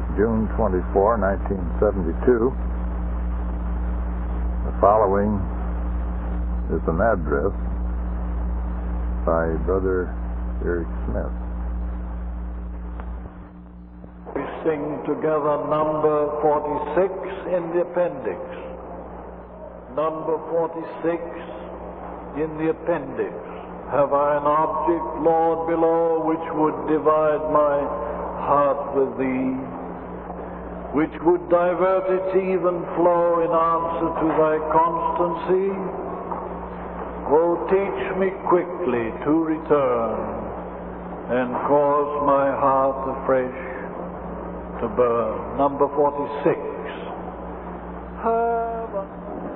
June 24, 1972. The following is an address by Brother Eric Smith. We sing together number 46 in the appendix. Number 46 in the appendix. Have I an object, Lord, below, which would divide my heart with Thee, which would divert its even flow in answer to Thy constancy? Oh, teach me quickly to return and cause my heart afresh to burn. Number 46. Have I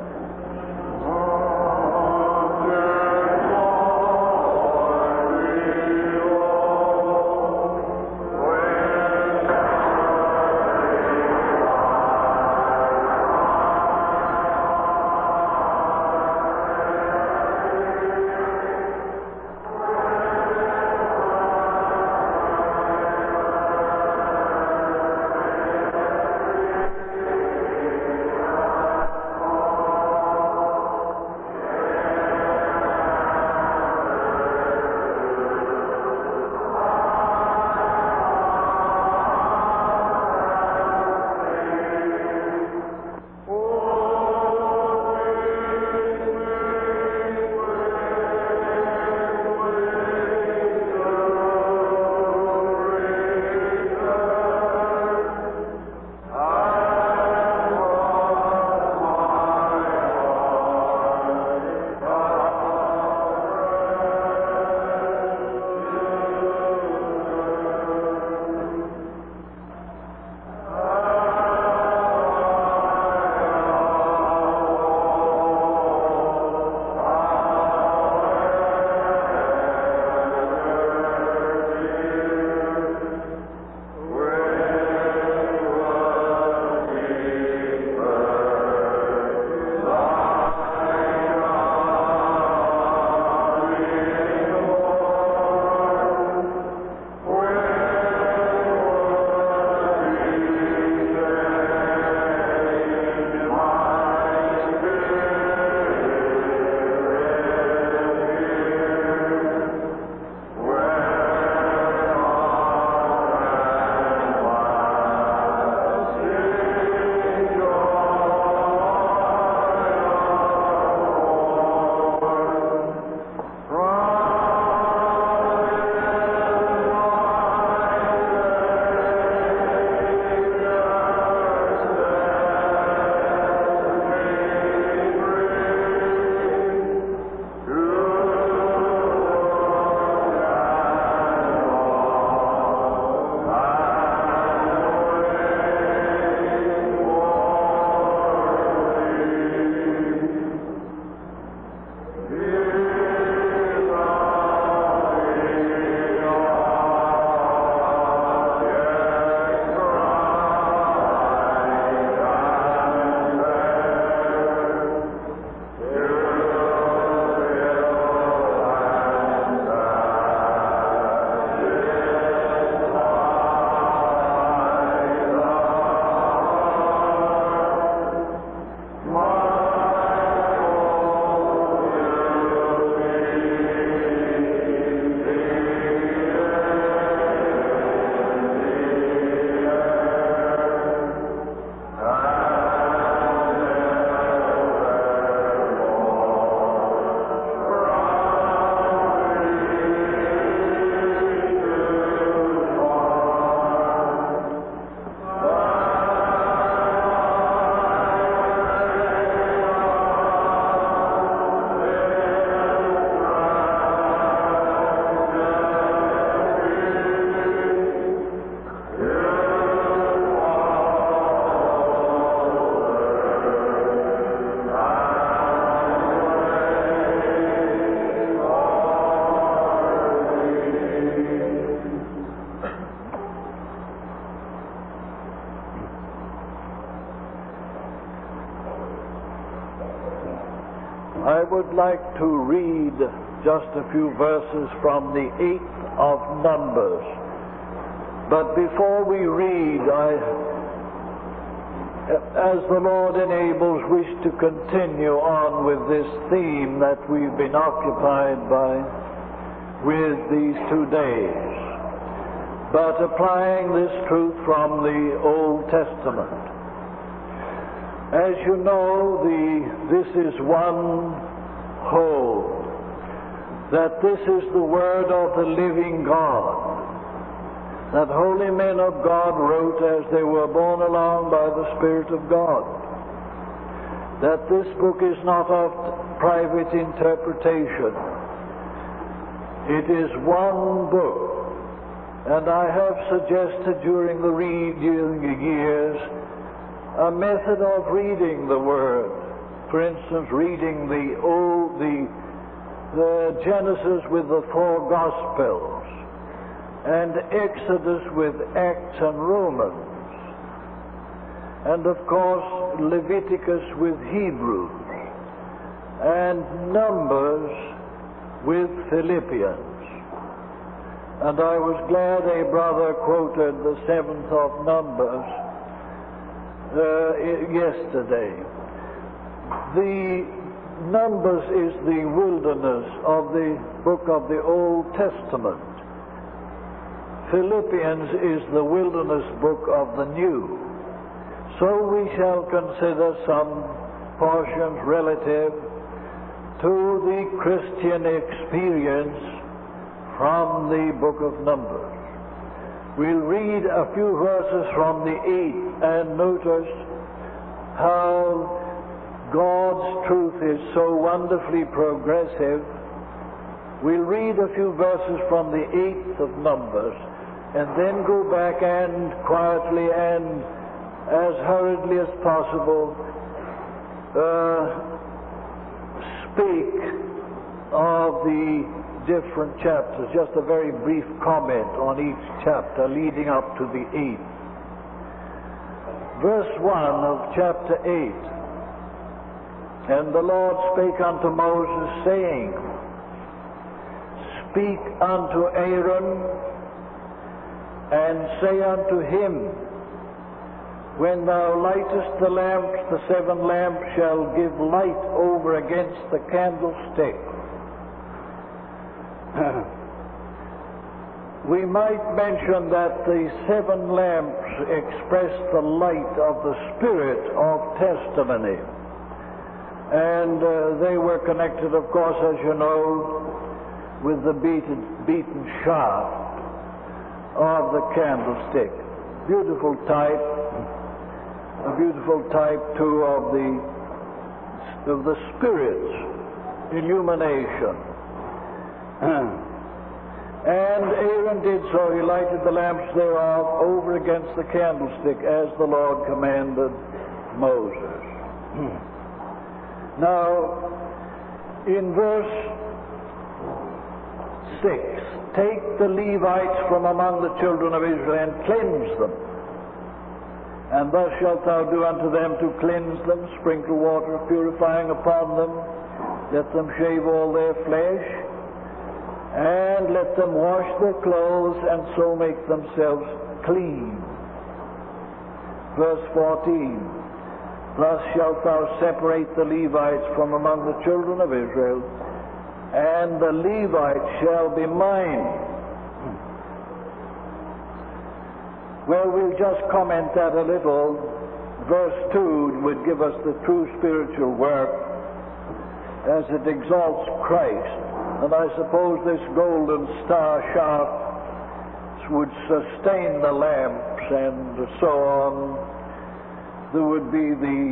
I would like to read just a few verses from the 8th of Numbers. But before we read, as the Lord enables, wish to continue on with this theme that we've been occupied by with these 2 days, but applying this truth from the Old Testament. As you know, this is one whole, that this is the Word of the living God, that holy men of God wrote as they were borne along by the Spirit of God, that this book is not of private interpretation. It is one book, and I have suggested during the years a method of reading the Word. For instance, reading the Genesis with the 4 Gospels, and Exodus with Acts and Romans, and of course Leviticus with Hebrews, and Numbers with Philippians. And I was glad a brother quoted the 7th of Numbers yesterday. The Numbers is the wilderness of the book of the Old Testament. Philippians is the wilderness book of the New. So we shall consider some portions relative to the Christian experience from the book of Numbers. We'll read a few verses from the 8th and notice how God's truth is so wonderfly progressive. We'll read a few verses from the 8th of Numbers, and then go back and quietly and as hurriedly as possible speak of the different chapters, just a very brief comment on each chapter leading up to the 8th. Verse 1 of chapter 8. And the Lord spake unto Moses, saying, Speak unto Aaron, and say unto him, When thou lightest the lamps, the 7 lamps shall give light over against the candlestick. We might mention that the 7 lamps express the light of the Spirit of testimony. And they were connected, of course, as you know, with the beaten shaft of the candlestick. Beautiful type, a beautiful type too of the Spirit's illumination. And Aaron did so. He lighted the lamps thereof over against the candlestick as the Lord commanded Moses. Now, in verse 6, take the Levites from among the children of Israel and cleanse them. And thus shalt thou do unto them to cleanse them, sprinkle water purifying upon them, let them shave all their flesh, and let them wash their clothes, and so make themselves clean. Verse 14. Thus shalt thou separate the Levites from among the children of Israel, and the Levites shall be mine. Well, we'll just comment that a little. Verse 2 would give us the true spiritual work as it exalts Christ. And I suppose this golden star shaft would sustain the lamps and so on. There would be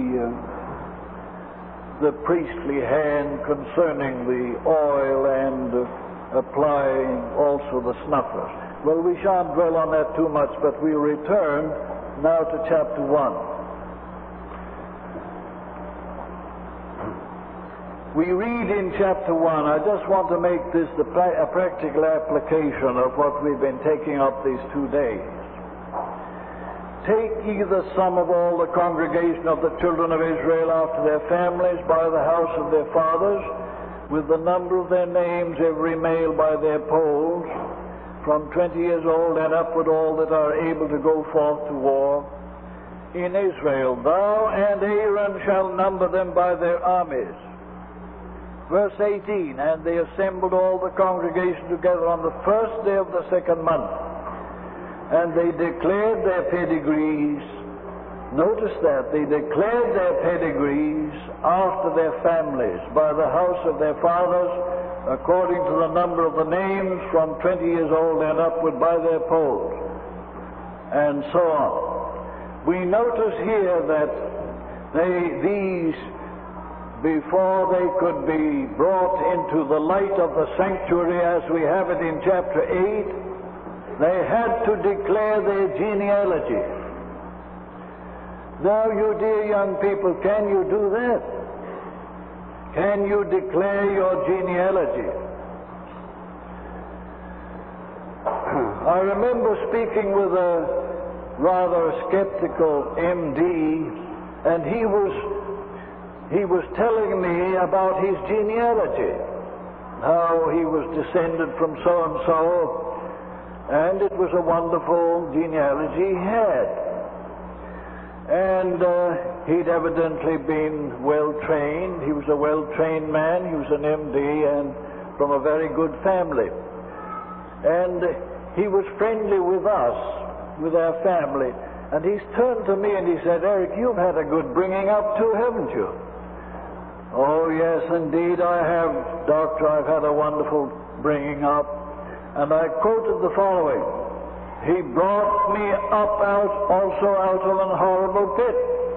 the priestly hand concerning the oil and applying also the snuffers. Well, we shan't dwell on that too much, but we'll return now to chapter 1. We read in chapter 1, I just want to make this a practical application of what we've been taking up these 2 days. Take ye the sum of all the congregation of the children of Israel after their families by the house of their fathers, with the number of their names, every male by their polls, from 20 years old and upward, all that are able to go forth to war in Israel. Thou and Aaron shall number them by their armies. Verse 18, and they assembled all the congregation together on the first day of the second month, and they declared their pedigrees. Notice that, they declared their pedigrees after their families, by the house of their fathers, according to the number of the names, from 20 years old and upward, by their polls, and so on. We notice here that these, before they could be brought into the light of the sanctuary as we have it in chapter 8, they had to declare their genealogy. Now, you dear young people, can you do that? Can you declare your genealogy? I remember speaking with a rather skeptical MD, and he was telling me about his genealogy, how he was descended from so-and-so, and it was a wonderful genealogy he had. And he'd evidently been well-trained. He was a well-trained man. He was an MD and from a very good family. And he was friendly with us, with our family. And he's turned to me and he said, Eric, you've had a good bringing up too, haven't you? Oh, yes, indeed I have, Doctor. I've had a wonderful bringing up. And I quoted the following. He brought me up also out of an horrible pit,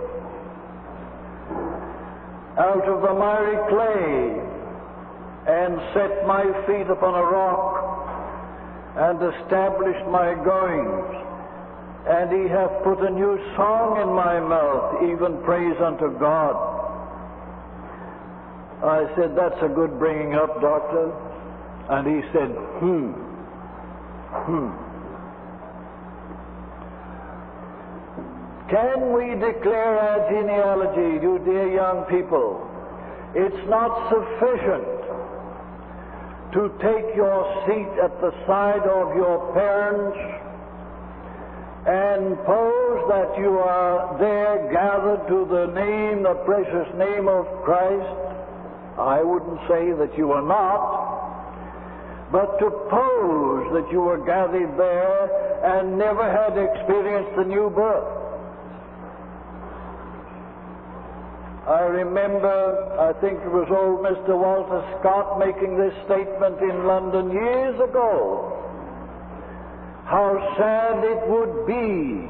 out of the miry clay, and set my feet upon a rock, and established my goings. And he hath put a new song in my mouth, even praise unto God. I said, that's a good bringing up, Doctor. And he said, Can we declare our genealogy, you dear young people? It's not sufficient to take your seat at the side of your parents and pose that you are there gathered to the name, the precious name of Christ. I wouldn't say that you are not, but to pose that you were gathered there and never had experienced the new birth. I remember, I think it was old Mr. Walter Scott making this statement in London years ago, how sad it would be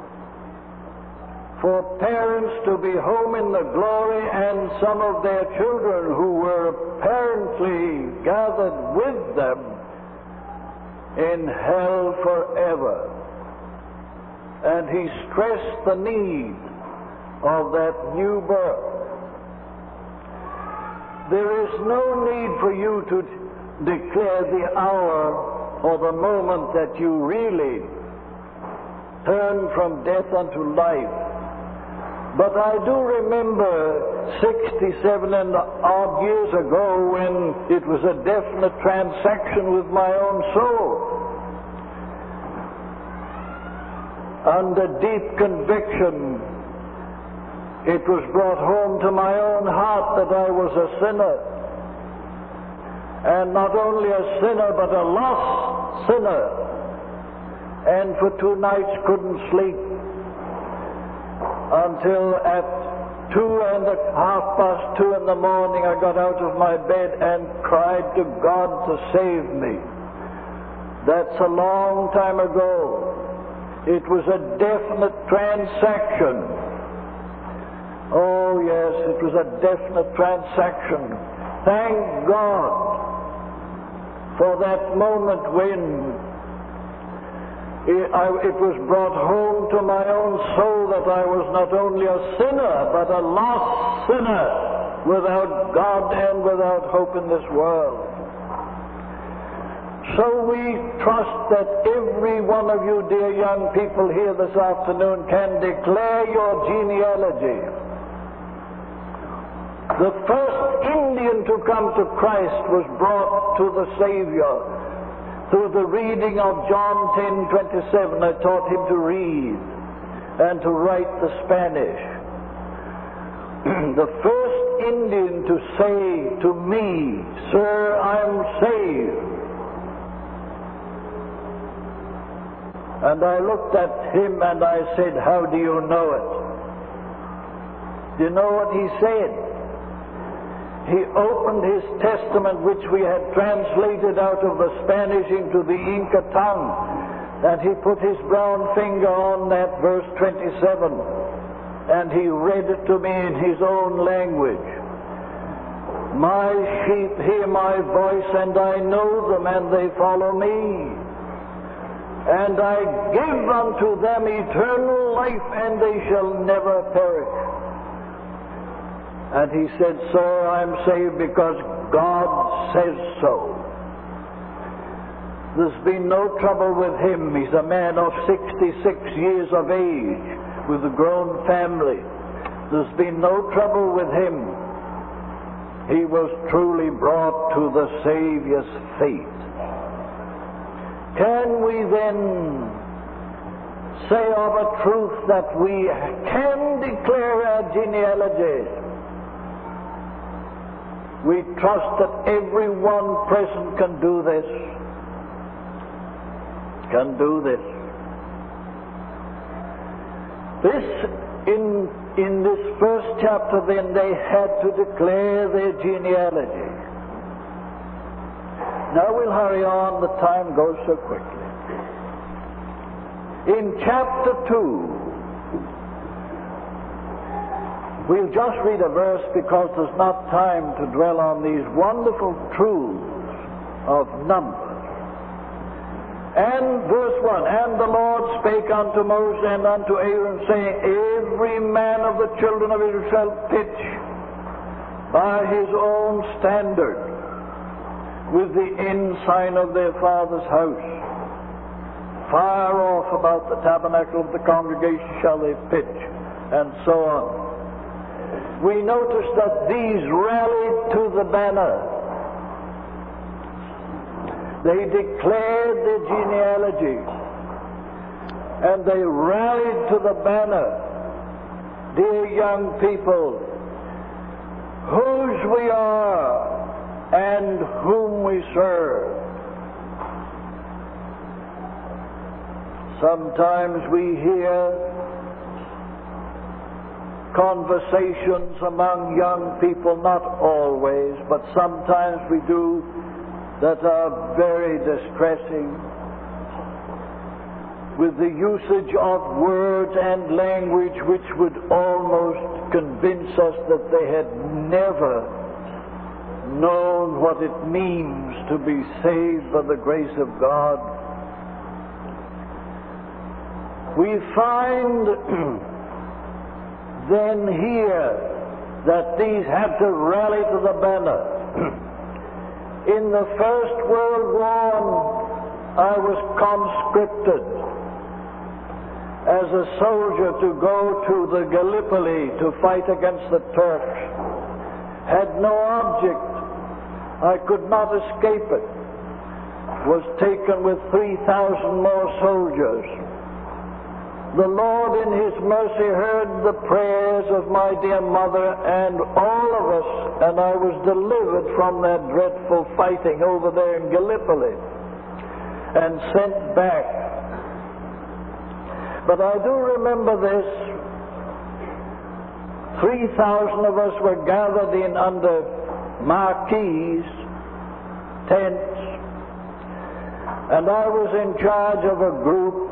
for parents to be home in the glory and some of their children who were apparently gathered with them in hell forever. And he stressed the need of that new birth. There is no need for you to declare the hour or the moment that you really turn from death unto life. But I do remember 67 and odd years ago when it was a definite transaction with my own soul. Under deep conviction, it was brought home to my own heart that I was a sinner. And not only a sinner, but a lost sinner. And for 2 nights couldn't sleep until at 2:30 in the morning I got out of my bed and cried to God to save me. That's a long time ago. It was a definite transaction. Oh, yes, it was a definite transaction. Thank God for that moment when it was brought home to my own soul that I was not only a sinner, but a lost sinner without God and without hope in this world. So we trust that every one of you, dear young people here this afternoon, can declare your genealogy. The first Indian to come to Christ was brought to the Savior through the reading of John 10:27, I taught him to read and to write the Spanish. The first Indian to say to me, "Sir, I'm saved." And I looked at him and I said, "How do you know it?" Do you know what he said? He opened his Testament, which we had translated out of the Spanish into the Inca tongue, and he put his brown finger on that verse 27, and he read it to me in his own language. "My sheep hear my voice, and I know them, and they follow me. And I give unto them eternal life, and they shall never perish." And he said, "Sir, I'm saved because God says so." There's been no trouble with him. He's a man of 66 years of age with a grown family. There's been no trouble with him. He was truly brought to the Savior's feet. Can we then say of a truth that we can declare our genealogy? We trust that everyone present can do this. Can do this. In this first chapter, then, they had to declare their genealogy. Now we'll hurry on, the time goes so quickly. In chapter 2, we'll just read a verse because there's not time to dwell on these wonderful truths of Numbers. And verse 1, "And the Lord spake unto Moses and unto Aaron, saying, Every man of the children of Israel shall pitch by his own standard with the ensign of their father's house. Far off about the tabernacle of the congregation shall they pitch," and so on. We notice that these rallied to the banner. They declared their genealogy, and they rallied to the banner. Dear young people, whose we are and whom we serve. Sometimes we hear conversations among young people, not always, but sometimes we do, that are very distressing, with the usage of words and language which would almost convince us that they had never known what it means to be saved by the grace of God. We find then here that these had to rally to the banner. In the First World War, I was conscripted as a soldier to go to the Gallipoli to fight against the Turks. Had no object. I could not escape it. Was taken with 3,000 more soldiers. The Lord in His mercy heard the prayers of my dear mother and all of us, and I was delivered from that dreadful fighting over there in Gallipoli and sent back. But I do remember this. 3,000 of us were gathered in under marquees, tents, and I was in charge of a group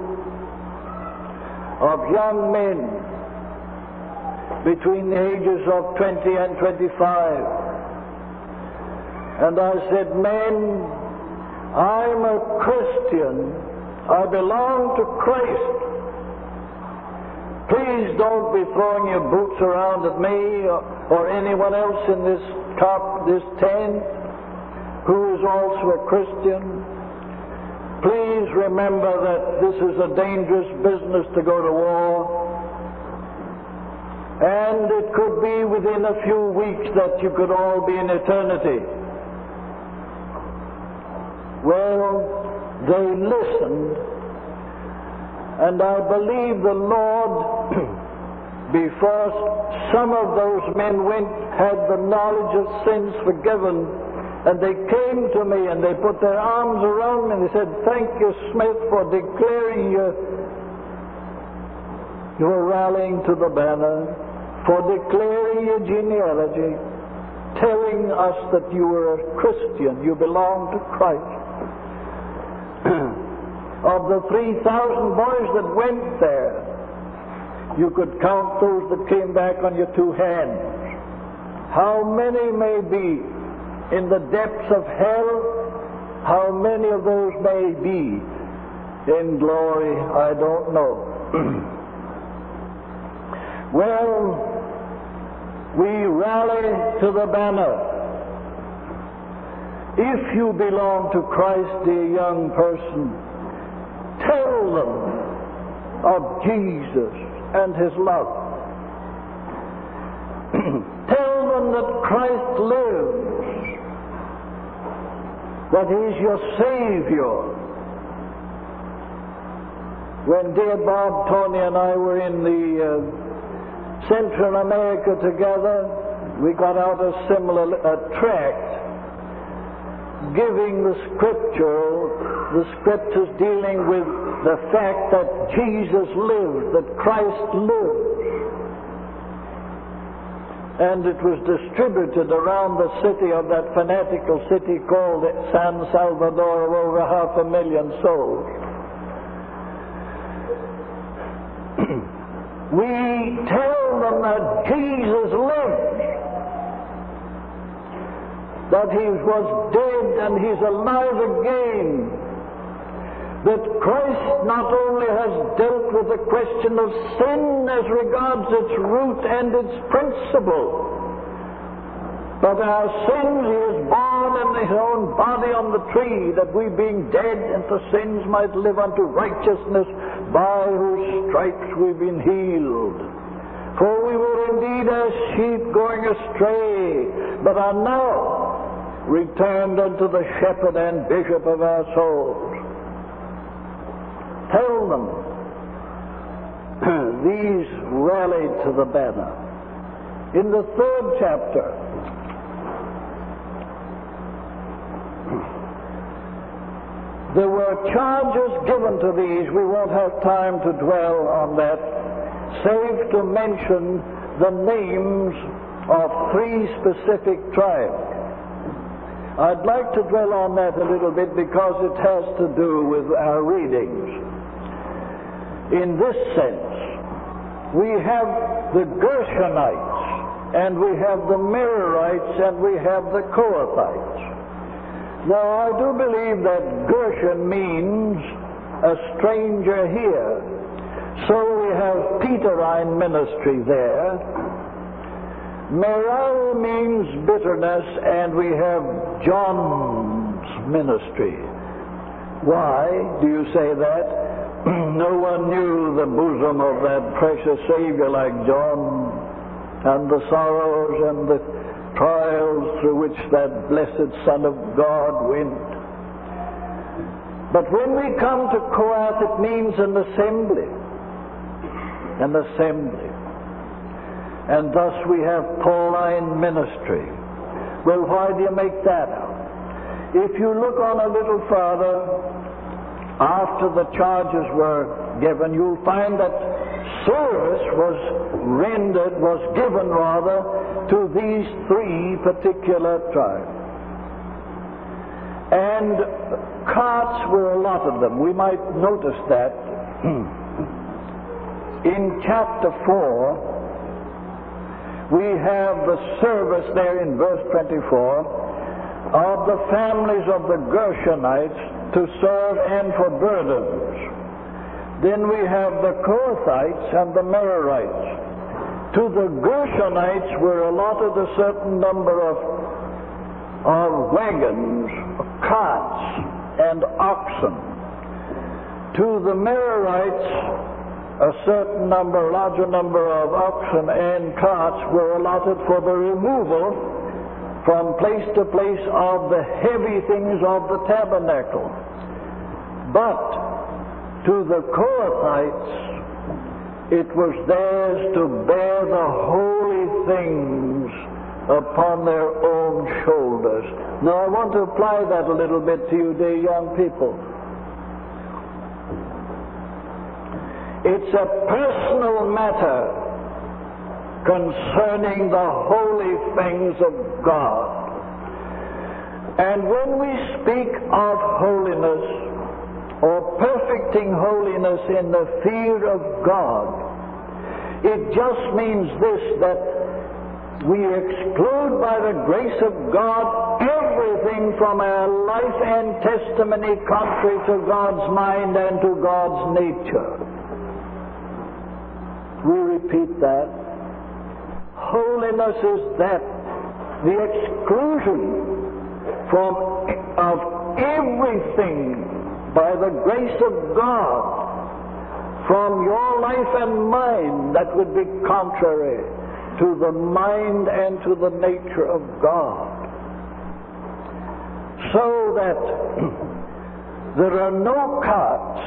of young men between the ages of 20 and 25. And I said, "Men, I'm a Christian. I belong to Christ. Please don't be throwing your boots around at me or anyone else in this tent who is also a Christian. Please remember that this is a dangerous business to go to war. And it could be within a few weeks that you could all be in eternity." Well, they listened, and I believe the Lord, before some of those men went, had the knowledge of sins forgiven, and they came to me and they put their arms around me and they said, "Thank you, Smith, for declaring your rallying to the banner, for declaring your genealogy, telling us that you were a Christian, you belong to Christ." Of the 3,000 boys that went there, you could count those that came back on your two hands. How many may be in the depths of hell? How many of those may be in glory? I don't know. Well, we rally to the banner. If you belong to Christ, dear young person, tell them of Jesus and His love. Tell them that Christ lives, that He's your Savior. When dear Bob, Tony, and I were in the Central America together, we got out a similar tract giving the scriptures dealing with the fact that Jesus lived, that Christ lived. And it was distributed around the city of that fanatical city called San Salvador, of over 500,000 souls. We tell them that Jesus lived, that He was dead and He's alive again, that Christ not only has dealt with the question of sin as regards its root and its principle, but our sins He is born in His own body on the tree, that we being dead unto sins might live unto righteousness, by whose stripes we've been healed. For we were indeed as sheep going astray, but are now returned unto the shepherd and bishop of our souls. Tell them these rallied to the banner. In the 3rd chapter, there were charges given to these. We won't have time to dwell on that, save to mention the names of 3 specific tribes. I'd like to dwell on that a little bit because it has to do with our readings. In this sense, we have the Gershonites, and we have the Merarites, and we have the Kohathites. Now, I do believe that Gershon means a stranger here. So we have Peterine ministry there. Merari means bitterness, and we have John's ministry. Why do you say that? No one knew the bosom of that precious Savior like John, and the sorrows and the trials through which that blessed Son of God went. But when we come to Kohath, it means an assembly. An assembly. And thus we have Pauline ministry. Well, why do you make that out? If you look on a little further, after the charges were given, you'll find that service was given to these 3 particular tribes. And carts were allotted them. We might notice that in chapter 4, we have the service there in verse 24 of the families of the Gershonites to serve and for burdens. Then we have the Kohathites and the Merarites. To the Gershonites were allotted a certain number of wagons, carts, and oxen. To the Merarites, a certain number, larger number of oxen and carts were allotted for the removal from place to place of the heavy things of the tabernacle. But to the Kohathites, it was theirs to bear the holy things upon their own shoulders. Now I want to apply that a little bit to you, dear young people. It's a personal matter concerning the holy things of God. And when we speak of holiness, or perfecting holiness in the fear of God, it just means this, that we exclude by the grace of God everything from our life and testimony contrary to God's mind and to God's nature. We repeat that. Holiness is that, the exclusion of everything by the grace of God from your life and mine that would be contrary to the mind and to the nature of God. So that there are no carts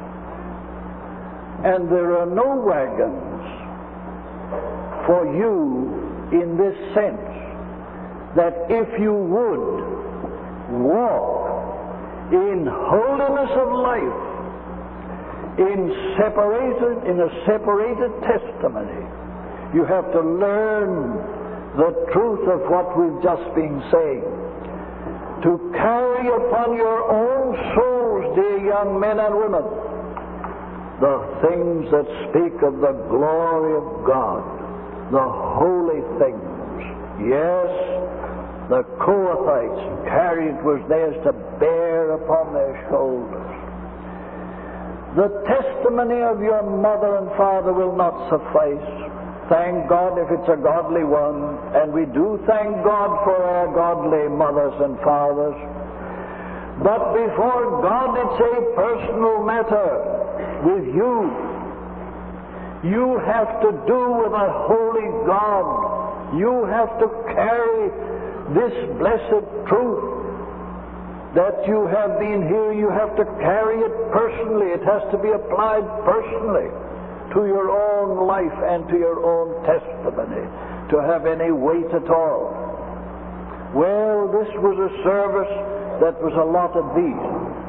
and there are no wagons for you in this sense, that if you would walk in holiness of life, in a separated testimony, you have to learn the truth of what we've just been saying. To carry upon your own souls, dear young men and women, the things that speak of the glory of God, the holy things. Yes, the Kohathites carried was theirs to bear upon their shoulders. The testimony of your mother and father will not suffice. Thank God if it's a godly one, and we do thank God for our godly mothers and fathers. But before God, it's a personal matter with you. You have to do with a holy God. You have to carry this blessed truth that you have been here. You have to carry it personally. It has to be applied personally to your own life and to your own testimony to have any weight at all. Well, this was a service that was a lot of these.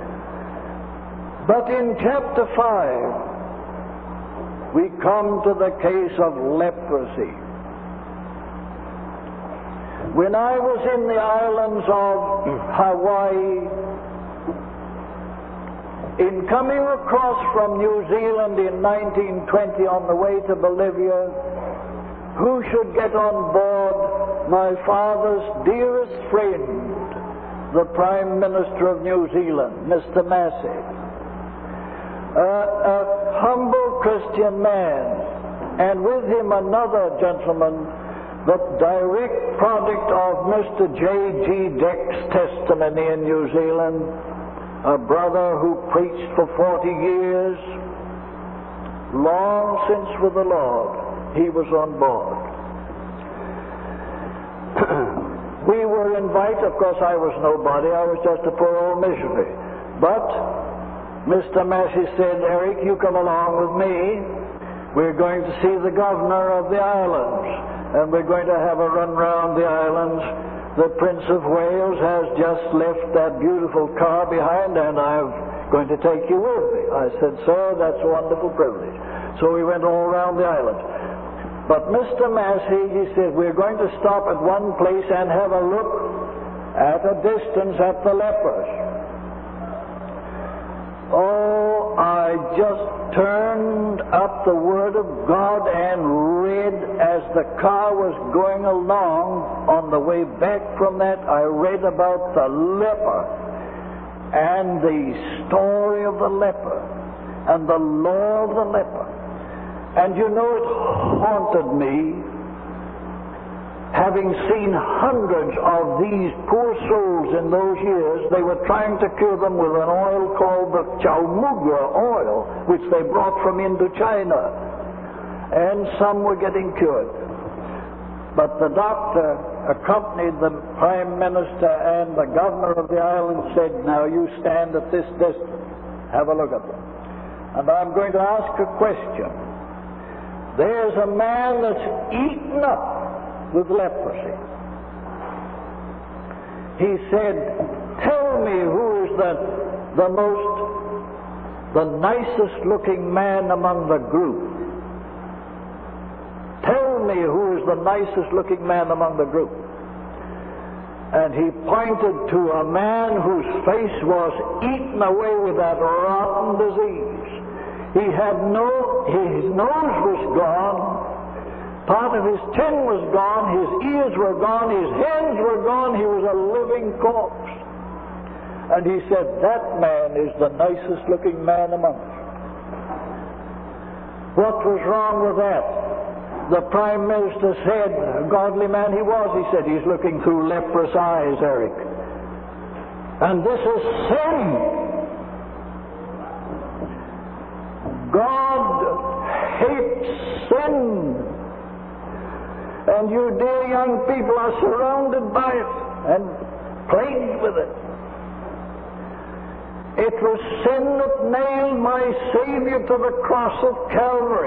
But in chapter 5, we come to the case of leprosy. When I was in the islands of Hawaii, in coming across from New Zealand in 1920 on the way to Bolivia, who should get on board? My father's dearest friend, the Prime Minister of New Zealand, Mr. Massey. A humble Christian man, and with him another gentleman, the direct product of Mr. J.G. Deck's testimony in New Zealand, a brother who preached for 40 years, long since with the Lord. He was on board. We were invited. Of course, I was nobody. I was just a poor old missionary. But Mr. Massey said, Eric, you come along with me. We're going to see the governor of the islands, and we're going to have a run round the islands. The Prince of Wales has just left that beautiful car behind, and I'm going to take you with me. I said, sir, that's a wonderful privilege. So we went all around the island. But Mr. Massey, he said, we're going to stop at one place and have a look at a distance at the lepers. Oh, I just turned up the Word of God and read as the car was going along. On the way back from that, I read about the leper and the story of the leper and the law of the leper. And you know, it haunted me, having seen hundreds of these poor souls in those years. They were trying to cure them with an oil called the Chaumugra oil, which they brought from Indochina. And some were getting cured. But the doctor accompanied the Prime Minister and the governor of the island, said, now you stand at this distance. Have a look at them. And I'm going to ask a question. There's a man that's eaten up with leprosy. He said, tell me who is the nicest looking man among the group. Tell me who is the nicest looking man among the group. And he pointed to a man whose face was eaten away with that rotten disease. His nose was gone, part of his chin was gone, his ears were gone, his hands were gone, he was a living corpse. And he said, that man is the nicest looking man among us. What was wrong with that? The Prime Minister said, a godly man he was, he said, he's looking through leprous eyes, Eric. And this is sin. God hates sin. And you dear young people are surrounded by it and plagued with it. It was sin that nailed my Savior to the cross of Calvary.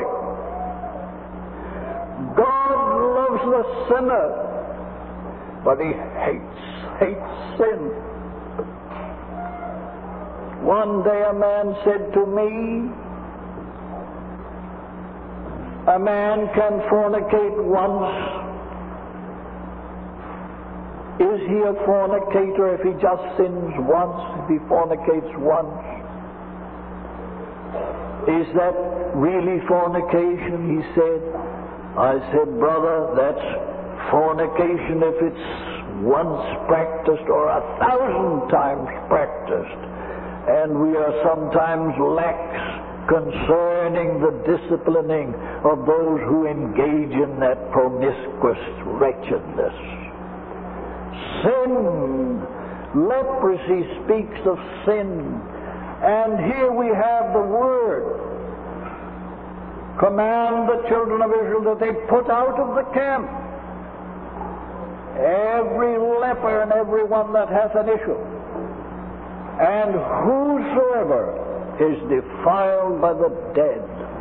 God loves the sinner, but He hates sin. One day a man said to me, a man can fornicate once. Is he a fornicator if he just sins once, if he fornicates once? Is that really fornication, he said. I said, brother, that's fornication if it's once practiced or 1,000 times practiced. And we are sometimes lax concerning the disciplining of those who engage in that promiscuous wretchedness. Sin. Leprosy speaks of sin. And here we have the word. Command the children of Israel that they put out of the camp every leper and every one that hath an issue, and whosoever is defiled by the dead.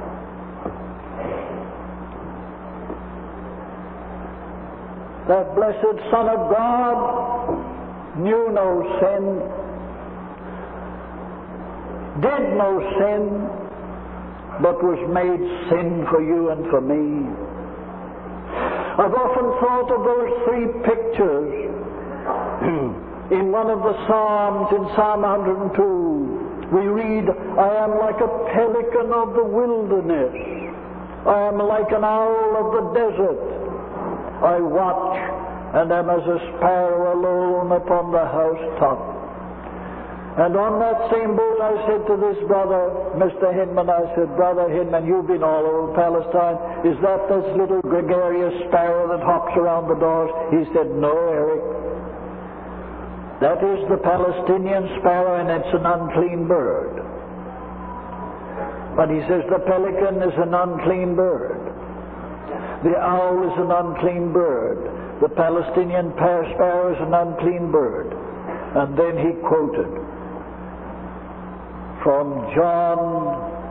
That blessed Son of God knew no sin, did no sin, but was made sin for you and for me. I've often thought of those three pictures in one of the Psalms, in Psalm 102. We read, I am like a pelican of the wilderness. I am like an owl of the desert. I watch and am as a sparrow alone upon the housetop. And on that same boat I said to this brother, Mr. Hinman, I said, Brother Hinman, you've been all over Palestine. Is that this little gregarious sparrow that hops around the doors? He said, no, Eric. That is the Palestinian sparrow, and it's an unclean bird. But he says the pelican is an unclean bird. The owl is an unclean bird. The Palestinian sparrow is an unclean bird. And then he quoted from John,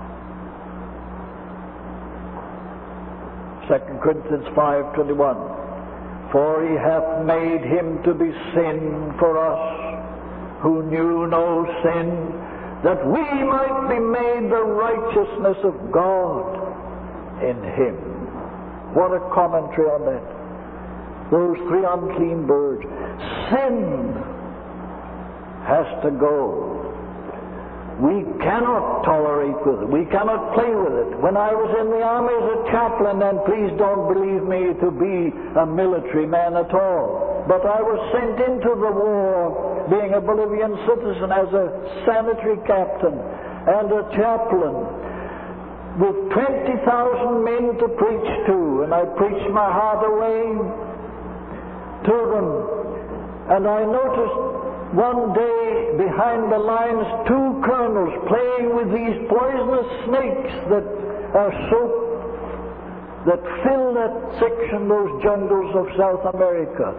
2 Corinthians 5:21. For he hath made him to be sin for us, who knew no sin, that we might be made the righteousness of God in him. What a commentary on that. Those three unclean birds. Sin has to go. We cannot tolerate with it. We cannot play with it. When I was in the army as a chaplain, and please don't believe me to be a military man at all, but I was sent into the war, being a Bolivian citizen, as a sanitary captain and a chaplain, with 20,000 men to preach to, and I preached my heart away to them. And I noticed one day behind the lines, two colonels playing with these poisonous snakes that fill that section, those jungles of South America.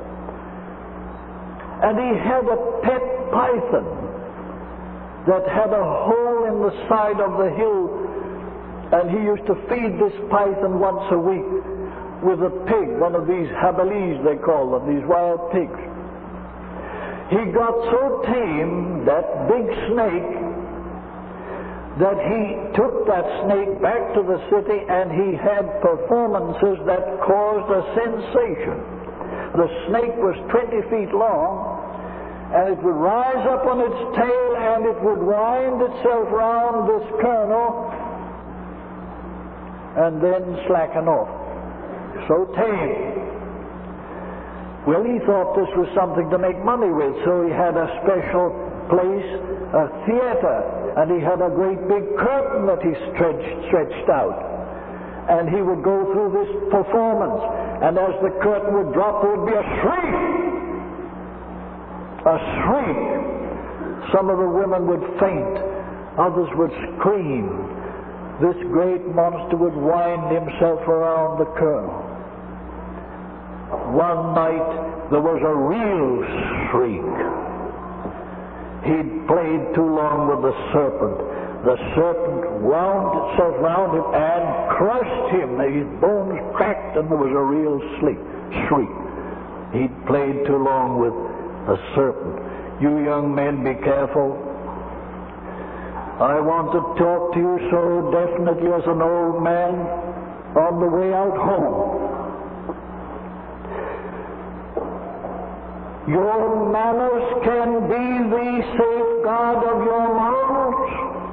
And he had a pet python that had a hole in in the side of the hill, and he used to feed this python once a week with a pig, one of these habalis they call them, these wild pigs. He got so tame, that big snake, that he took that snake back to the city, and he had performances that caused a sensation. The snake was 20 feet long, and it would rise up on its tail, and it would wind itself round this kernel and then slacken off. So tame. Well, he thought this was something to make money with, so he had a special place, a theater, and he had a great big curtain that he stretched out. And he would go through this performance, and as the curtain would drop, there would be a shriek. A shriek. Some of the women would faint, others would scream. This great monster would wind himself around the kernel. One night there was a real shriek. He'd played too long with the serpent. The serpent wound itself round him and crushed him. His bones cracked, and there was a real shriek. He'd played too long with the serpent. You young men, be careful. I want to talk to you so definitely as an old man on the way out home. Your manners can be the safeguard of your morals,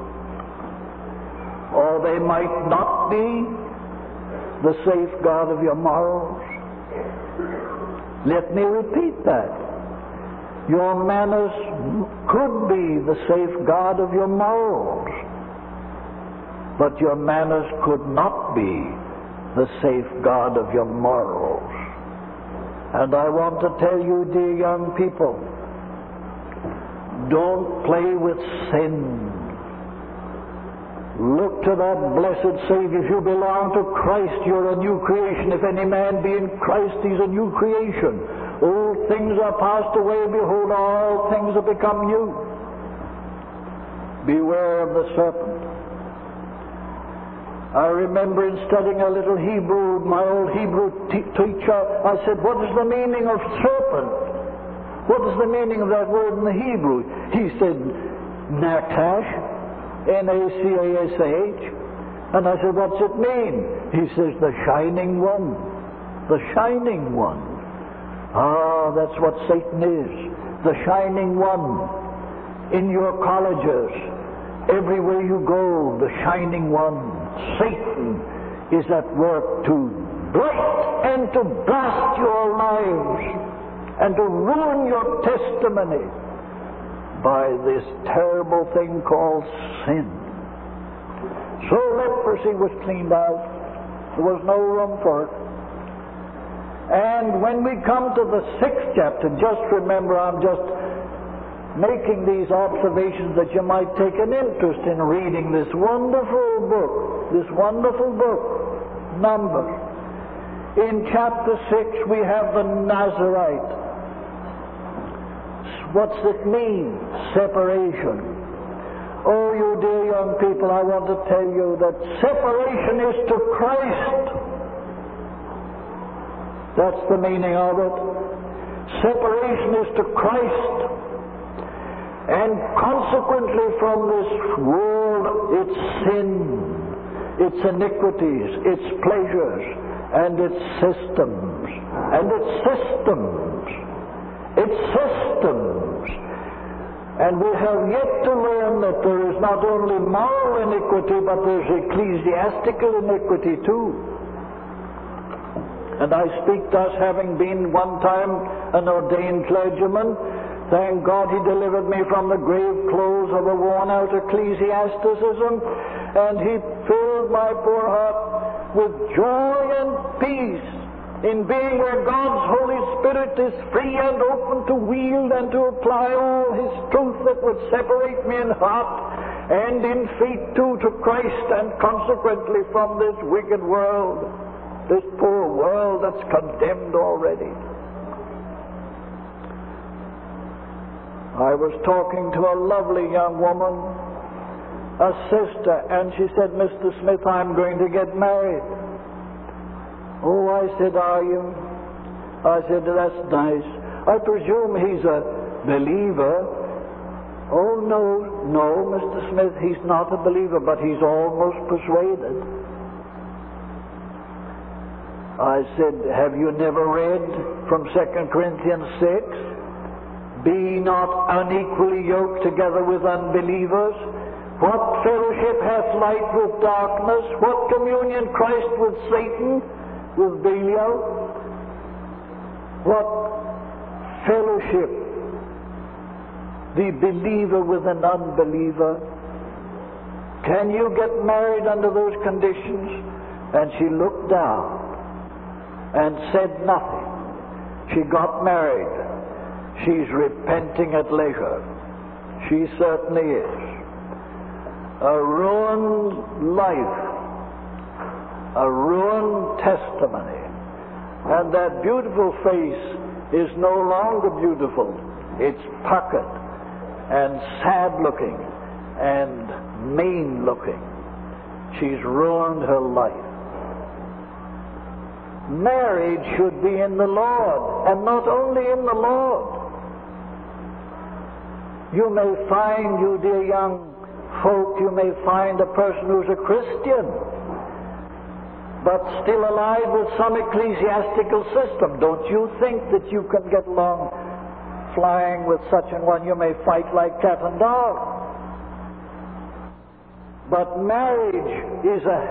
or they might not be the safeguard of your morals. Let me repeat that. Your manners could be the safeguard of your morals, but your manners could not be the safeguard of your morals. And I want to tell you, dear young people, don't play with sin. Look to that blessed Savior. If you belong to Christ, you're a new creation. If any man be in Christ, he's a new creation. Old things are passed away. Behold, all things have become new. Beware of the serpent. I remember in studying a little Hebrew, my old Hebrew teacher, I said, what is the meaning of serpent? What is the meaning of that word in the Hebrew? He said, Nakash, N-A-C-A-S-H. And I said, what's it mean? He says, the shining one. The shining one. Ah, that's what Satan is. The shining one. In your colleges, everywhere you go, the shining one. Satan is at work to blight and to blast your lives and to ruin your testimony by this terrible thing called sin. So leprosy was cleaned out. There was no room for it. And when we come to the 6th chapter, just remember, I'm just making these observations that you might take an interest in reading this wonderful book, Numbers. In chapter 6 we have the Nazarite. What's it mean? Separation. Oh, you dear young people, I want to tell you that separation is to Christ. That's the meaning of it. Separation is to Christ. And consequently from this world, its sin, its iniquities, its pleasures, and its systems, And we have yet to learn that there is not only moral iniquity, but there's ecclesiastical iniquity too. And I speak thus, having been one time an ordained clergyman. Thank God he delivered me from the grave clothes of a worn-out ecclesiasticism, and he filled my poor heart with joy and peace in being where God's Holy Spirit is free and open to wield and to apply all His truth that would separate me in heart and in feet too to Christ, and consequently from this wicked world, this poor world that's condemned already. I was talking to a lovely young woman, a sister, and she said, "Mr. Smith, I'm going to get married." "Oh," I said, "are you?" I said, "That's nice. I presume he's a believer." "Oh, no, Mr. Smith, he's not a believer, but he's almost persuaded." I said, "Have you never read from 2 Corinthians 6? Be not unequally yoked together with unbelievers. What fellowship hath light with darkness? What communion Christ with Satan, with Belial? What fellowship the believer with an unbeliever? Can you get married under those conditions?" And she looked down and said nothing. She got married. She's repenting at leisure. She certainly is. A ruined life, a ruined testimony. And that beautiful face is no longer beautiful. It's puckered and sad-looking and mean-looking. She's ruined her life. Marriage should be in the Lord, and not only in the Lord. You may find, you dear young folk, you may find a person who's a Christian, but still alive with some ecclesiastical system. Don't you think that you can get along flying with such an one? You may fight like cat and dog. But marriage is a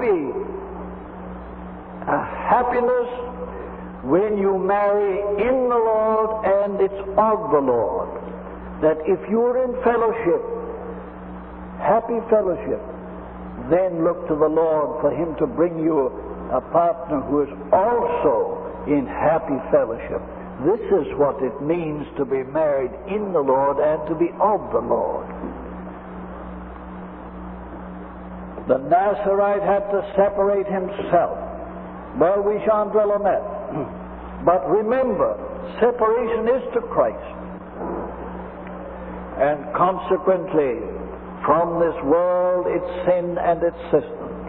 happiness when you marry in the Lord and it's of the Lord. That if you're in fellowship, happy fellowship, then look to the Lord for Him to bring you a partner who is also in happy fellowship. This is what it means to be married in the Lord and to be of the Lord. The Nazarite had to separate himself. Well, we shan't dwell on that. But remember, separation is to Christ. And consequently, from this world, its sin and its systems.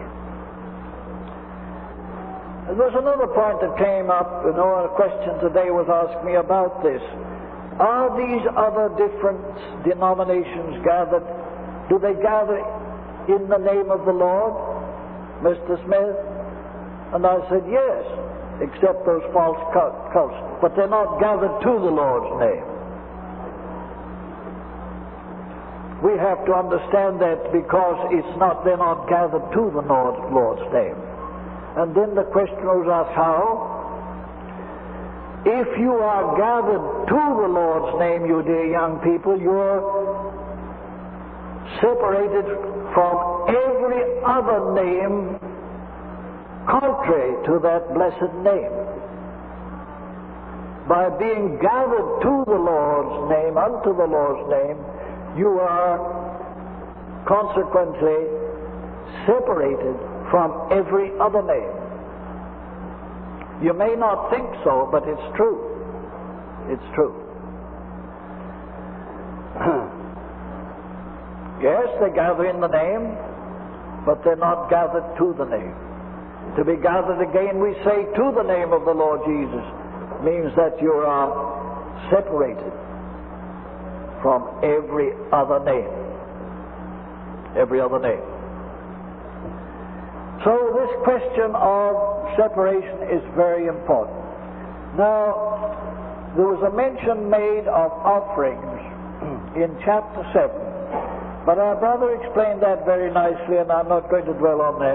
There's another point that came up, a question today was asked me about this. Are these other different denominations gathered? Do they gather in the name of the Lord, Mr. Smith? And I said, yes, except those false cults. But they're not gathered to the Lord's name. We have to understand that because they're not gathered to the Lord's name. And then the question was asked, how? If you are gathered to the Lord's name, you dear young people, you're separated from every other name contrary to that blessed name. By being gathered to the Lord's name, unto the Lord's name, you are consequently separated from every other name. You may not think so, but it's true. It's true. Yes, they gather in the name, but they're not gathered to the name. To be gathered again, we say, to the name of the Lord Jesus, means that you are separated from every other name. Every other name. So this question of separation is very important. Now, there was a mention made of offerings in chapter 7, but our brother explained that very nicely, and I'm not going to dwell on that.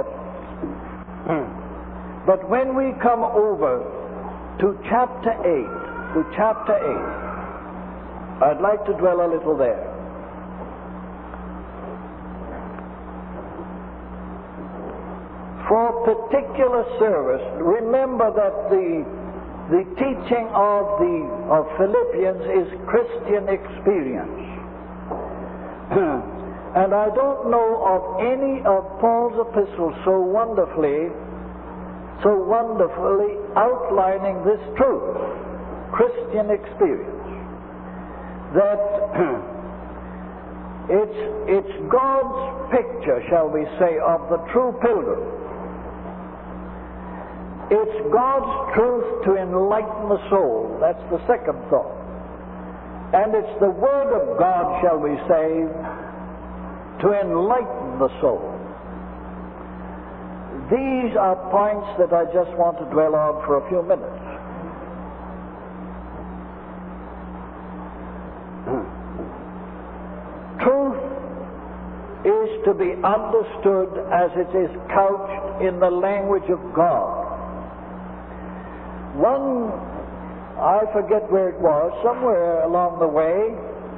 But when we come over to chapter 8, I'd like to dwell a little there. For particular service, remember that the teaching of Philippians is Christian experience. And I don't know of any of Paul's epistles so wonderfully outlining this truth, Christian experience, that It's God's picture, shall we say, of the true pilgrim. It's God's truth to enlighten the soul. That's the second thought. And it's the Word of God, shall we say, to enlighten the soul. These are points that I just want to dwell on for a few minutes. Truth is to be understood as it is couched in the language of God. I forget where it was, somewhere along the way,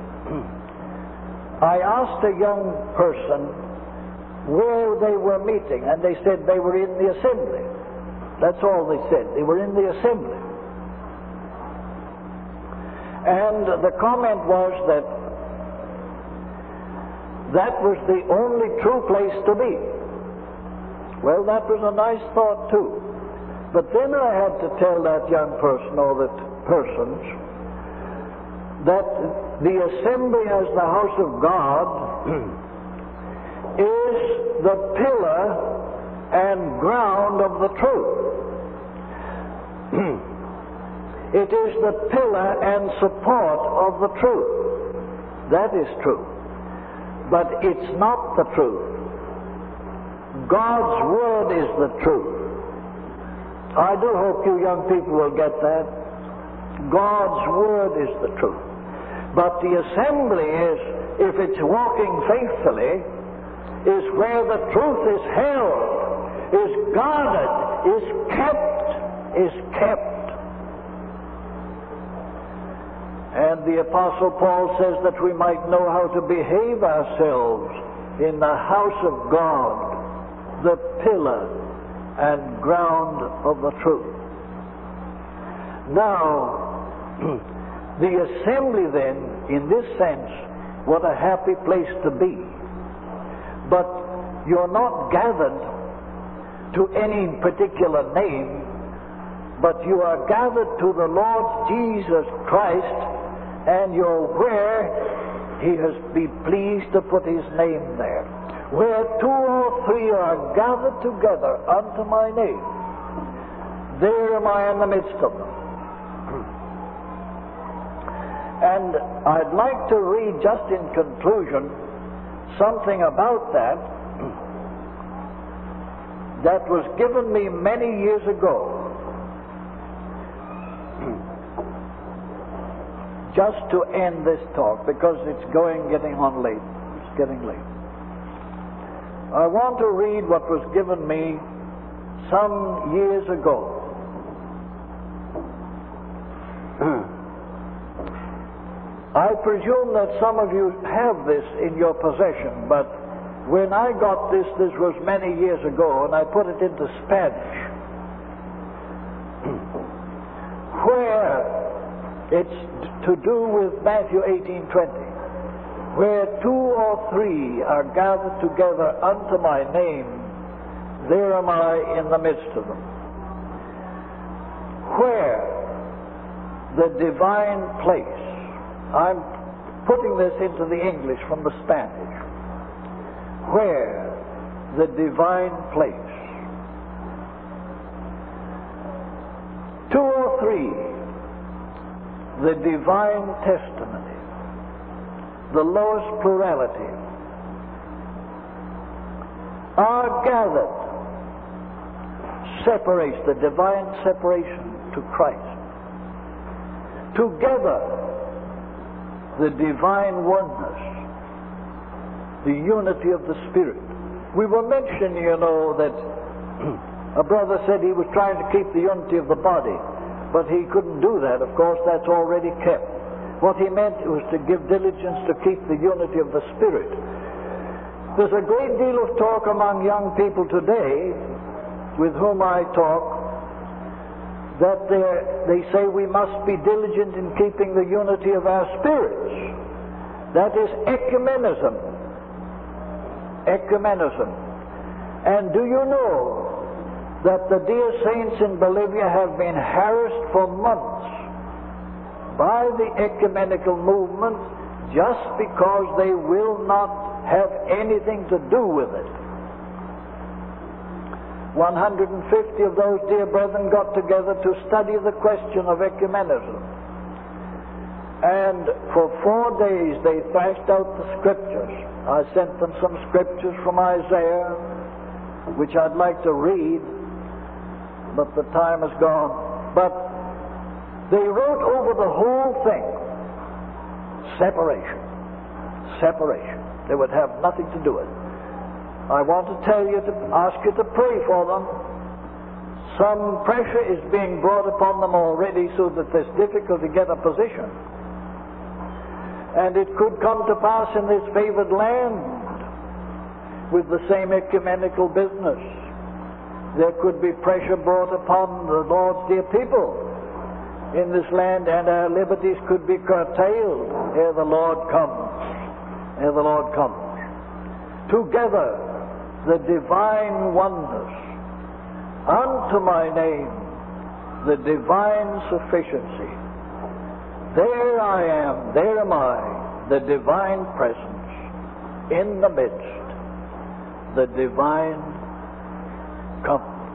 I asked a young person where they were meeting, and they said they were in the assembly. That's all they said. They were in the assembly. And the comment was that that was the only true place to be. Well, that was a nice thought too. But then I had to tell that young person, or that persons, that the assembly as the house of God is the pillar and ground of the truth. It is the pillar and support of the truth. That is true. But it's not the truth. God's Word is the truth. I do hope you young people will get that. God's Word is the truth. But the assembly is, if it's walking faithfully, is where the truth is held, is guarded, is kept. And the Apostle Paul says that we might know how to behave ourselves in the house of God, the pillar and ground of the truth. Now, the assembly then, in this sense, what a happy place to be. But you're not gathered to any particular name, but you are gathered to the Lord Jesus Christ, and you're where He has been pleased to put His name there. Where two or three are gathered together unto my name, there am I in the midst of them. And I'd like to read, just in conclusion, something about that was given me many years ago. Just to end this talk, because it's getting on late. It's getting late. I want to read what was given me some years ago. I presume that some of you have this in your possession, but when I got this was many years ago, and I put it into Spanish, where it's to do with Matthew 18:20. Where two or three are gathered together unto my name, there am I in the midst of them. Where the divine place, I'm putting this into the English from the Spanish. Where the divine place. Two or three, the divine testimony. The lowest plurality, are gathered, separates the divine separation to Christ. Together, the divine oneness, the unity of the Spirit. We were mentioning, that a brother said he was trying to keep the unity of the body, but he couldn't do that. Of course, that's already kept. What he meant was to give diligence to keep the unity of the Spirit. There's a great deal of talk among young people today, with whom I talk, that they say we must be diligent in keeping the unity of our spirits. That is ecumenism. Ecumenism. And do you know that the dear saints in Bolivia have been harassed for months by the ecumenical movement just because they will not have anything to do with it. 150 of those dear brethren got together to study the question of ecumenism. And for 4 days they thrashed out the scriptures. I sent them some scriptures from Isaiah, which I'd like to read, but the time is gone. But they wrote over the whole thing. Separation. Separation. They would have nothing to do with it. I want to tell you, to ask you to pray for them. Some pressure is being brought upon them already so that it's difficult to get a position. And it could come to pass in this favored land with the same ecumenical business. There could be pressure brought upon the Lord's dear people in this land, and our liberties could be curtailed ere the Lord comes. Ere the Lord comes. Together, the divine oneness. Unto my name, the divine sufficiency. There I am, there am I, the divine presence in the midst, the divine company.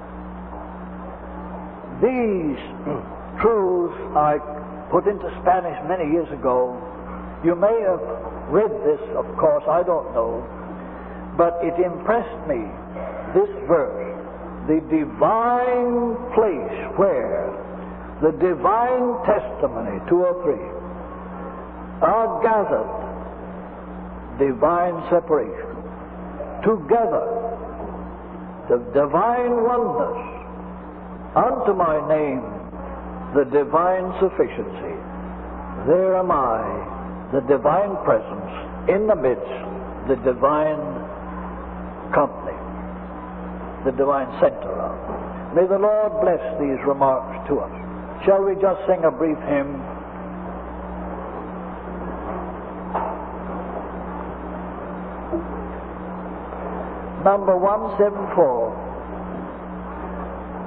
These truths I put into Spanish many years ago. You may have read this, of course, I don't know, but it impressed me, this verse, the divine place where the divine testimony, 2 or 3, are gathered, divine separation, together, the divine oneness, unto my name, the divine sufficiency. There am I, the divine presence, in the midst, the divine company, the divine center of. May the Lord bless these remarks to us. Shall we just sing a brief hymn? Number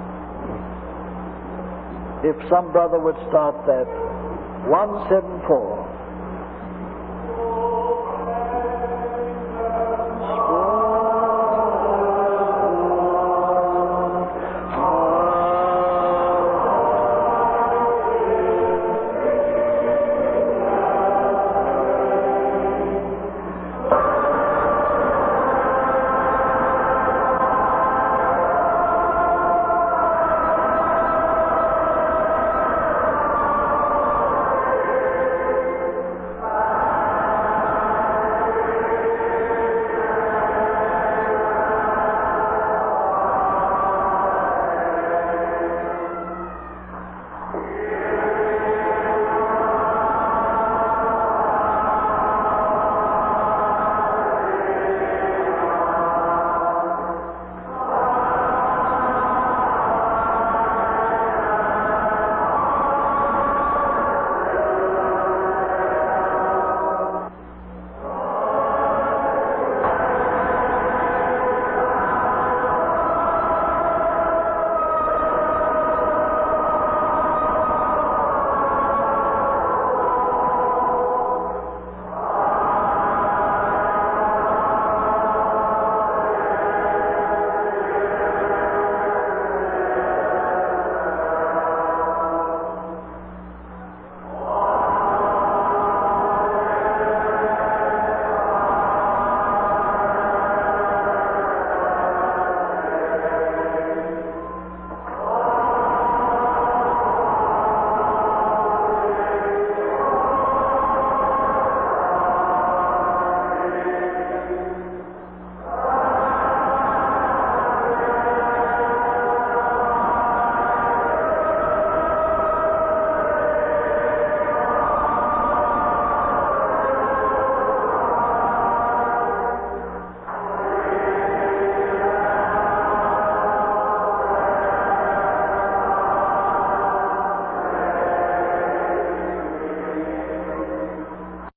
174. If some brother would start that. 174.